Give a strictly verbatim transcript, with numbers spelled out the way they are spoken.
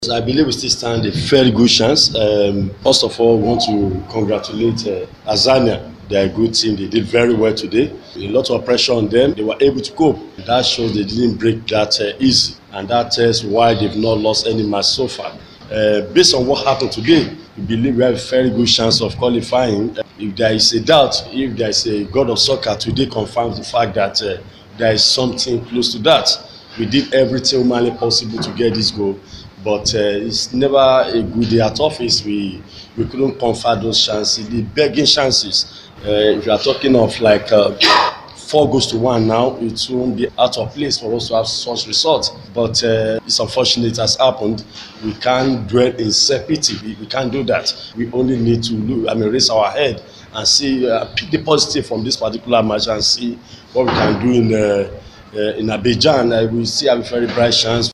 I believe we still stand a very good chance. Um, first of all, we want to congratulate uh, Azania. They are a good team. They did very well today. A lot of pressure on them. They were able to cope. That shows they didn't break that uh, easy. And that tells why they've not lost any match so far. Uh, based on what happened today, we believe we have a very good chance of qualifying. Uh, if there is a doubt, if there is a god of soccer, today confirms the fact that uh, there is something close to that. We did everything humanly possible to get this goal. But uh, it's never a good day at office. We we couldn't convert those chances, the begging chances. Uh, if you are talking of like uh, four goals to one now, it won't be out of place for us to have such results. But uh, it's unfortunate it has happened. We can't dwell in self-pity. We, we can't do that. We only need to look, I mean, raise our head and see, uh, pick the positive from this particular match and see what we can do in uh, uh, in Abidjan. Uh, we still have a very bright chance.